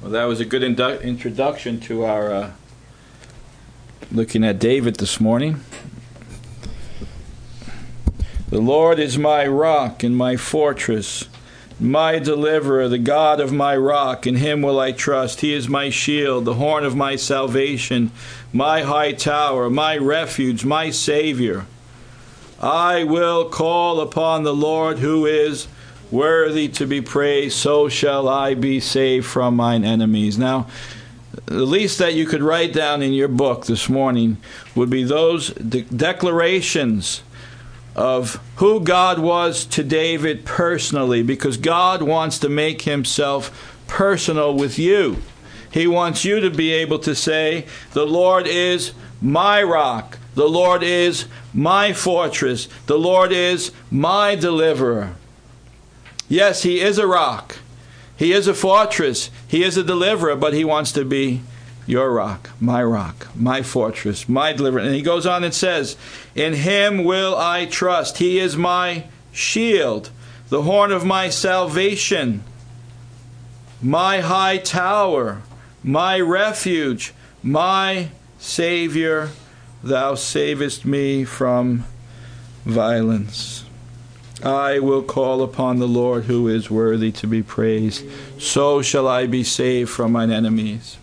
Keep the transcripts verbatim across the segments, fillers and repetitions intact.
Well, that was a good indu- introduction to our uh, looking at David this morning. The Lord is my rock and my fortress, my deliverer, the God of my rock. In him will I trust. He is my shield, the horn of my salvation, my high tower, my refuge, my Savior. I will call upon the Lord who is worthy to be praised, so shall I be saved from mine enemies. Now, the least that you could write down in your book this morning would be those de- declarations of who God was to David personally, because God wants to make himself personal with you. He wants you to be able to say, the Lord is my rock, the Lord is my fortress, the Lord is my deliverer. Yes, he is a rock. He is a fortress. He is a deliverer, but he wants to be your rock, my rock, my fortress, my deliverer. And he goes on and says, in him will I trust. He is my shield, the horn of my salvation, my high tower, my refuge, my Savior. Thou savest me from violence. I will call upon the Lord who is worthy to be praised. So shall I be saved from mine enemies.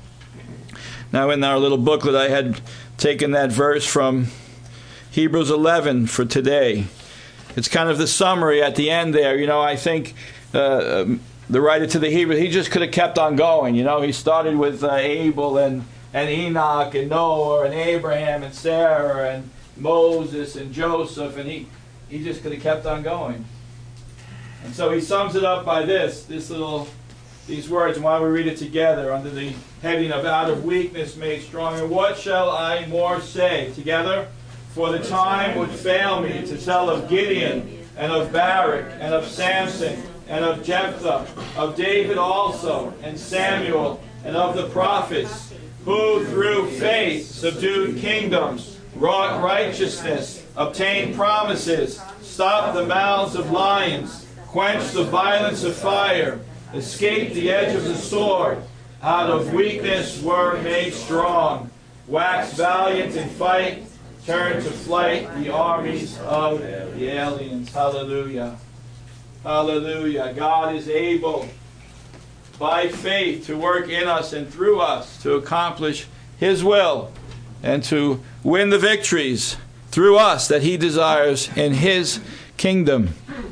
Now in our little booklet I had taken that verse from Hebrews eleven for today. It's kind of the summary at the end there. You know, I think uh, the writer to the Hebrews, he just could have kept on going. You know, he started with uh, Abel and, and Enoch and Noah and Abraham and Sarah and Moses and Joseph, and he... He just could have kept on going. And so he sums it up by this, this little, these words, and why don't we read it together under the heading of out of weakness made strong. And what shall I more say? Together? For the time would fail me to tell of Gideon, and of Barak, and of Samson, and of Jephthah, of David also, and Samuel, and of the prophets, who through faith subdued kingdoms, wrought righteousness, obtained promises, stopped the mouths of lions, quenched the violence of fire, escaped the edge of the sword, out of weakness were made strong, waxed valiant in fight, turned to flight the armies of the aliens. Hallelujah. Hallelujah. God is able by faith to work in us and through us to accomplish his will and to win the victories through us that he desires in his kingdom.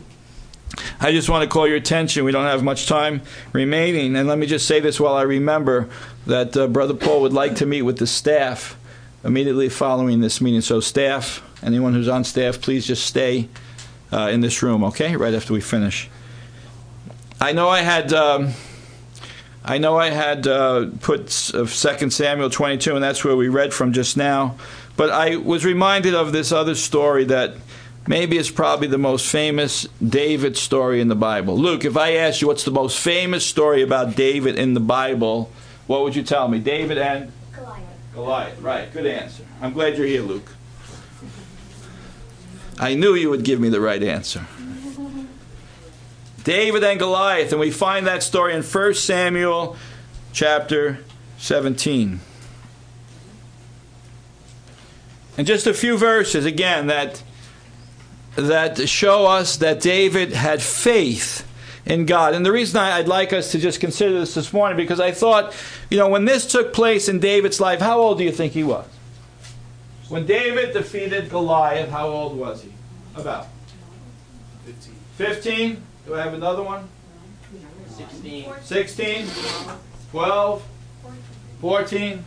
I just want to call your attention. We don't have much time remaining. And let me just say this while I remember that uh, Brother Paul would like to meet with the staff immediately following this meeting. So staff, anyone who's on staff, please just stay uh, in this room, okay? Right after we finish. I know I had... Um, I know I had uh, put Second Samuel twenty-two, and that's where we read from just now. But I was reminded of this other story that maybe is probably the most famous David story in the Bible. Luke, if I asked you what's the most famous story about David in the Bible, what would you tell me? David and? Goliath. Goliath, right. Good answer. I'm glad you're here, Luke. I knew you would give me the right answer. David and Goliath, and we find that story in First Samuel chapter seventeen. And just a few verses, again, that, that show us that David had faith in God. And the reason I, I'd like us to just consider this this morning, because I thought, you know, when this took place in David's life, how old do you think he was? When David defeated Goliath, how old was he? About? fifteen. fifteen? Do I have another one? sixteen. sixteen? twelve? fourteen?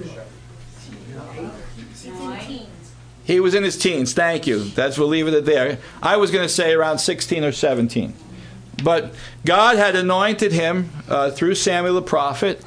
He was in his teens. Thank you. That's, we'll leave it there. I was going to say around sixteen or seventeen. But God had anointed him uh, through Samuel the prophet.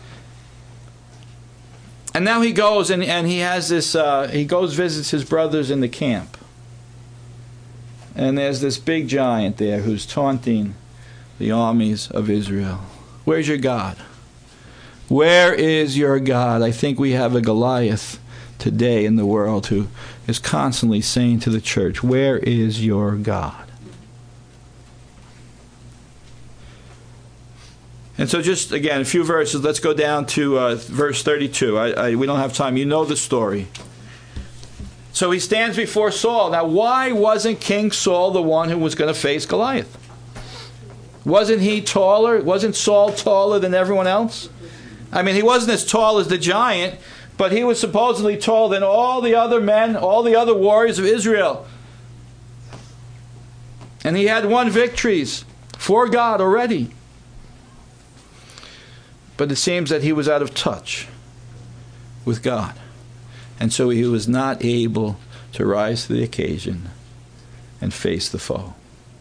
And now he goes and, and he has this, uh, he goes visits his brothers in the camp. And there's this big giant there who's taunting the armies of Israel. Where's your God? Where is your God? I think we have a Goliath today in the world who is constantly saying to the church, where is your God? And so just, again, a few verses. Let's go down to uh, verse thirty-two. I, I, we don't have time. You know the story. So he stands before Saul. Now, why wasn't King Saul the one who was going to face Goliath? Wasn't he taller? Wasn't Saul taller than everyone else? I mean, he wasn't as tall as the giant, but he was supposedly taller than all the other men, all the other warriors of Israel. And he had won victories for God already. But it seems that he was out of touch with God. And so he was not able to rise to the occasion and face the foe.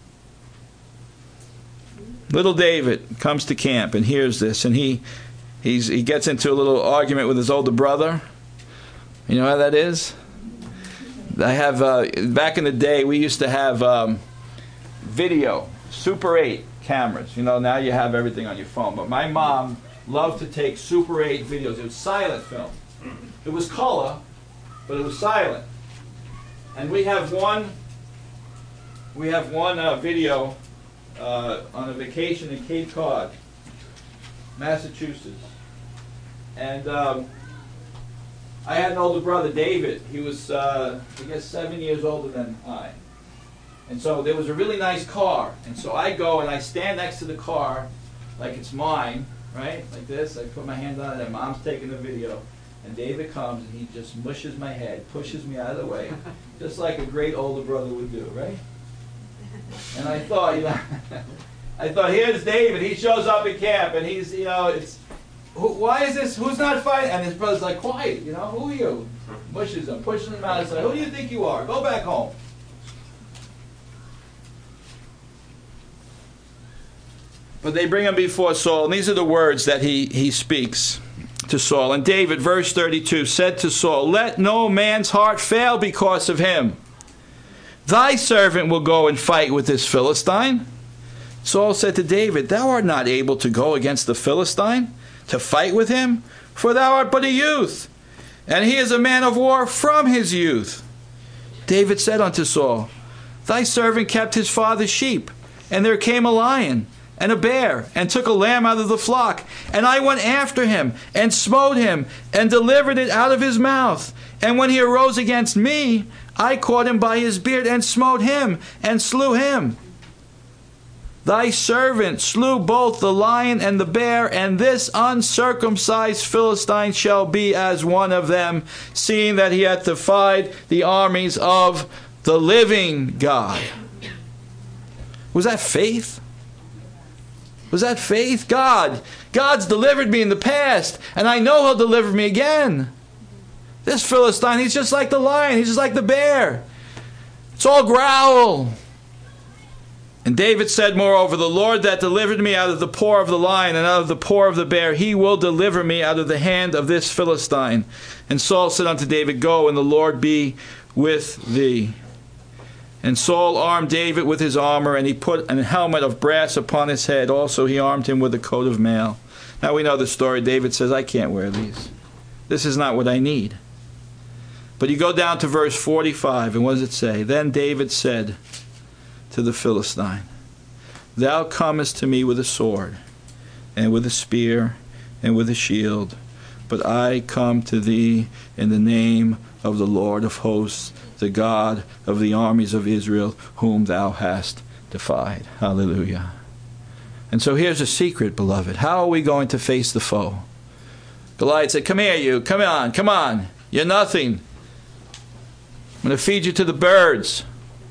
Little David comes to camp and hears this, and he he's, he gets into a little argument with his older brother. You know how that is? I have, uh, back in the day, we used to have um, video, Super eight cameras. You know, now you have everything on your phone. But my mom loved to take Super eight videos. It was silent film. It was color, but it was silent. And we have one, we have one uh, video uh, on a vacation in Cape Cod, Massachusetts. And um, I had an older brother, David. He was, uh, I guess, seven years older than I. And so there was a really nice car. And so I go and I stand next to the car like it's mine, right? Like this. I put my hand on it and Mom's taking the video. And David comes and he just mushes my head, pushes me out of the way, just like a great older brother would do, right? And I thought, you know, I thought, here's David. He shows up at camp and he's, you know, it's, who, why is this, who's not fighting? And his brother's like, quiet, you know, who are you? Mushes him, pushes him out. He's like, who do you think you are? Go back home. But they bring him before Saul, and these are the words that he, he speaks to Saul. And David, verse thirty-two, said to Saul, let no man's heart fail because of him. Thy servant will go and fight with this Philistine. Saul said to David, thou art not able to go against the Philistine, to fight with him, for thou art but a youth, and he is a man of war from his youth. David said unto Saul, thy servant kept his father's sheep, and there came a lion and a bear, and took a lamb out of the flock. And I went after him, and smote him, and delivered it out of his mouth. And when he arose against me, I caught him by his beard, and smote him, and slew him. Thy servant slew both the lion and the bear, and this uncircumcised Philistine shall be as one of them, seeing that he hath defied the armies of the living God. Was that faith? Was that faith? God. God's delivered me in the past, and I know he'll deliver me again. This Philistine, he's just like the lion. He's just like the bear. It's all growl. And David said, moreover, the Lord that delivered me out of the paw of the lion and out of the paw of the bear, he will deliver me out of the hand of this Philistine. And Saul said unto David, go, and the Lord be with thee. And Saul armed David with his armor, and he put an helmet of brass upon his head. Also he armed him with a coat of mail. Now we know the story. David says, I can't wear these. This is not what I need. But you go down to verse forty-five, and what does it say? Then David said to the Philistine, thou comest to me with a sword, and with a spear, and with a shield, but I come to thee in the name of the Lord of hosts, the God of the armies of Israel, whom thou hast defied. Hallelujah. And so here's a secret, beloved. How are we going to face the foe? Goliath said, come here, you. Come on, come on. You're nothing. I'm going to feed you to the birds.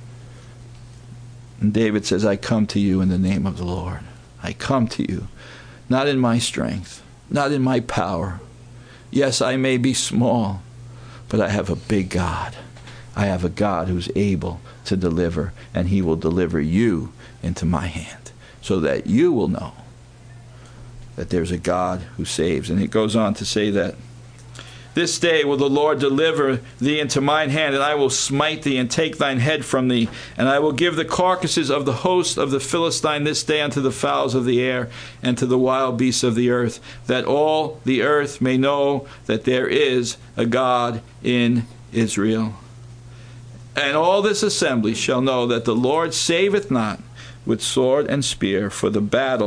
And David says, I come to you in the name of the Lord. I come to you, not in my strength, not in my power. Yes, I may be small, but I have a big God. I have a God who's able to deliver, and he will deliver you into my hand, so that you will know that there's a God who saves. And it goes on to say that this day will the Lord deliver thee into mine hand, and I will smite thee and take thine head from thee, and I will give the carcasses of the host of the Philistine this day unto the fowls of the air and to the wild beasts of the earth, that all the earth may know that there is a God in Israel. And all this assembly shall know that the Lord saveth not with sword and spear, for the battle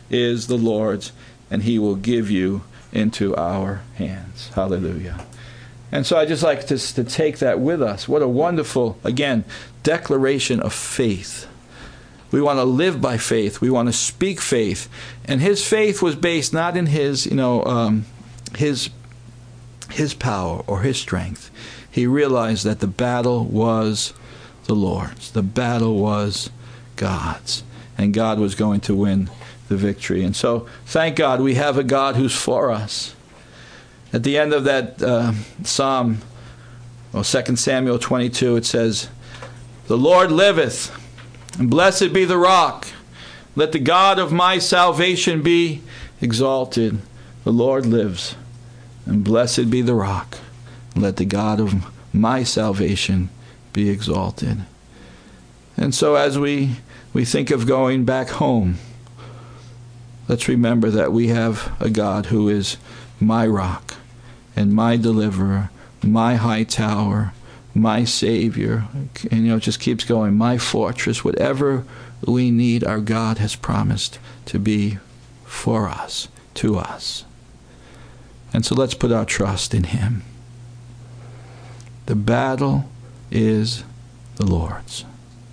is the Lord's, and he will give you into our hands. Hallelujah. And so I just like to, to take that with us. What a wonderful, again, declaration of faith. We want to live by faith. We want to speak faith. And his faith was based not in his, you know, um, his, his power or his strength. He realized that the battle was the Lord's. The battle was God's. And God was going to win the victory. And so, thank God we have a God who's for us. At the end of that uh, Psalm, well, Second Samuel twenty-two, it says, "The Lord liveth, and blessed be the rock. Let the God of my salvation be exalted." The Lord lives, and blessed be the rock. Let the God of my salvation be exalted. And so as we, we think of going back home, let's remember that we have a God who is my rock and my deliverer, my high tower, my Savior. And, you know, it just keeps going. My fortress. Whatever we need, our God has promised to be for us, to us. And so let's put our trust in him. The battle is the Lord's.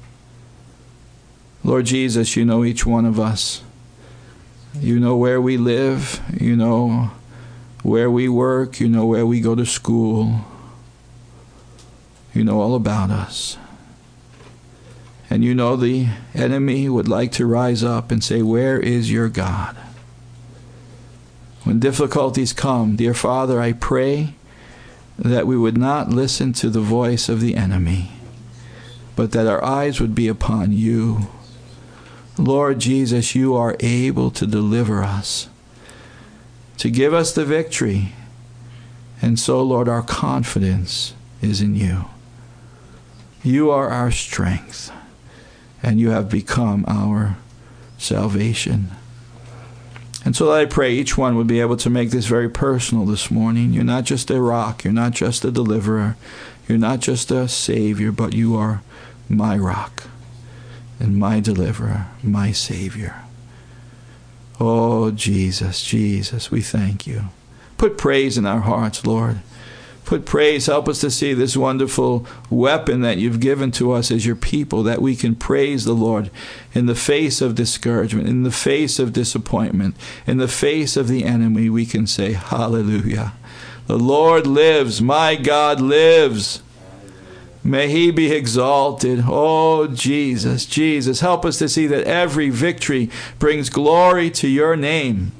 Lord Jesus, you know each one of us. You know where we live. You know where we work. You know where we go to school. You know all about us. And you know the enemy would like to rise up and say, "Where is your God?" When difficulties come, dear Father, I pray that we would not listen to the voice of the enemy, but that our eyes would be upon you. Lord Jesus, you are able to deliver us, to give us the victory. And so, Lord, our confidence is in you. You are our strength, and you have become our salvation. And so I pray each one would be able to make this very personal this morning. You're not just a rock. You're not just a deliverer. You're not just a Savior, but you are my rock and my deliverer, my Savior. Oh, Jesus, Jesus, we thank you. Put praise in our hearts, Lord. Put praise. Help us to see this wonderful weapon that you've given to us as your people, that we can praise the Lord in the face of discouragement, in the face of disappointment, in the face of the enemy. We can say, hallelujah. The Lord lives. My God lives. May he be exalted. Oh, Jesus, Jesus, help us to see that every victory brings glory to your name.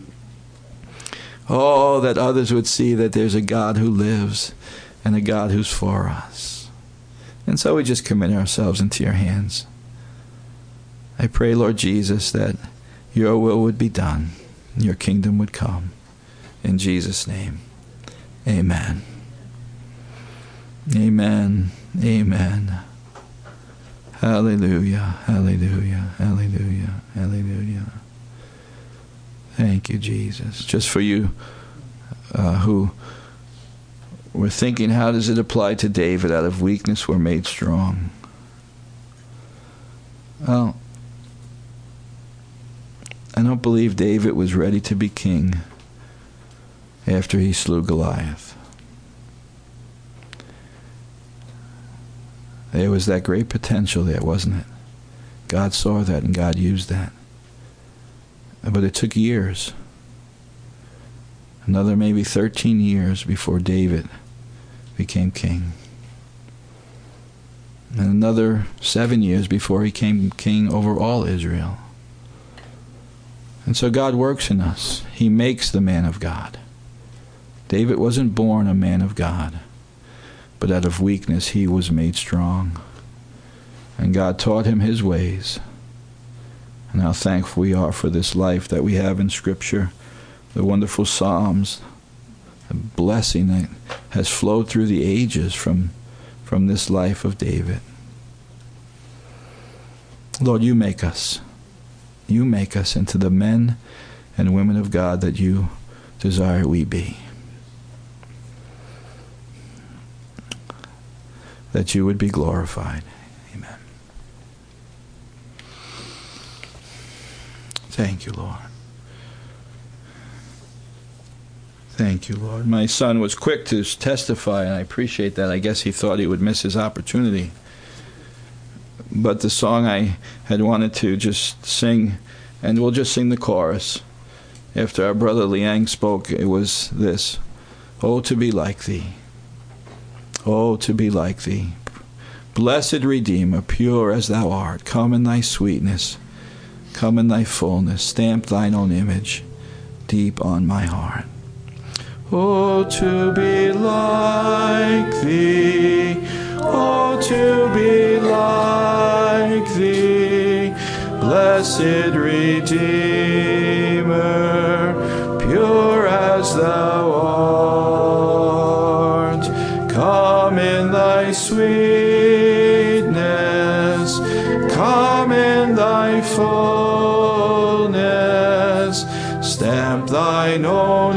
Oh, that others would see that there's a God who lives and a God who's for us. And so we just commit ourselves into your hands. I pray, Lord Jesus, that your will would be done, your kingdom would come. In Jesus' name, amen. Amen. Amen. Hallelujah. Hallelujah. Hallelujah. Hallelujah. Thank you, Jesus. Just for you uh, who were thinking, how does it apply to David? Out of weakness we're made strong. Well, I don't believe David was ready to be king after he slew Goliath. There was that great potential there, wasn't it? God saw that and God used that. But it took years. Another maybe thirteen years before David became king. And another seven years before he became king over all Israel. And so God works in us. He makes the man of God. David wasn't born a man of God, but out of weakness he was made strong. And God taught him his ways. And how thankful we are for this life that we have in Scripture, the wonderful Psalms, the blessing that has flowed through the ages from, from this life of David. Lord, you make us. You make us into the men and women of God that you desire we be. That you would be glorified. Amen. Thank you, Lord. Thank you, Lord. My son was quick to testify, and I appreciate that. I guess he thought he would miss his opportunity. But the song I had wanted to just sing, and we'll just sing the chorus. After our brother Liang spoke, it was this: Oh, to be like thee. Oh, to be like thee. Blessed Redeemer, pure as thou art, come in thy sweetness, come in thy fullness, stamp thine own image deep on my heart. Oh, to be like thee, oh, to be like thee, blessed Redeemer, pure as thou art, come in thy sweetness, come in thy fullness, stamp thine own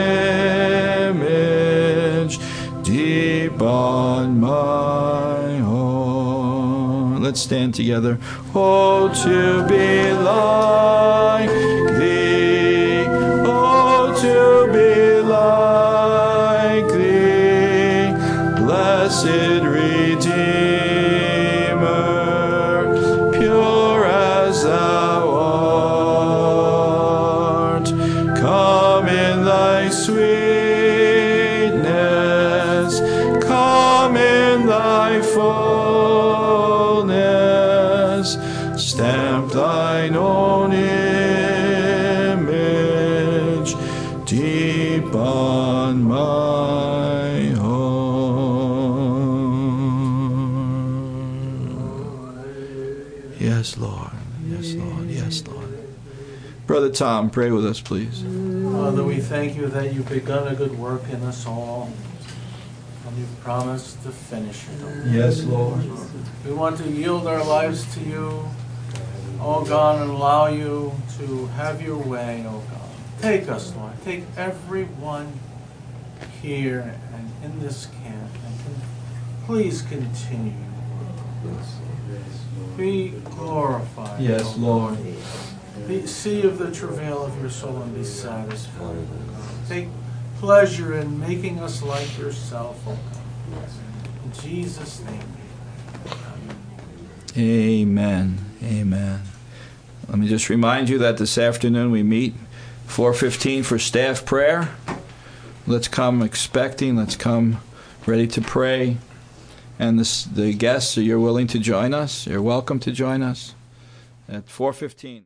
image deep on my heart. Let's stand together. Oh, to be like thee, oh, to be like thee, blessed Redeemer, pure as thou art, come in thy sweetness, come in thy fullness, stamp thine own image deep on my heart. Yes, Lord. Yes, Lord. Yes, Lord. Brother Tom, pray with us, please. Father, we thank you that you've begun a good work in us all, and you've promised to finish it. Yes, Lord. We want to yield our lives to you, oh God, and allow you to have your way, oh God. Take us, Lord. Take everyone here and in this camp, and con- please continue. Be glorified. Yes, oh Lord. Be, see of the travail of your soul and be satisfied. Take pleasure in making us like yourself, oh God. In Jesus' name. Amen. Amen. Let me just remind you that this afternoon we meet four fifteen for staff prayer. Let's come expecting. Let's come ready to pray. And this, the guests, you're willing to join us. You're welcome to join us at four fifteen.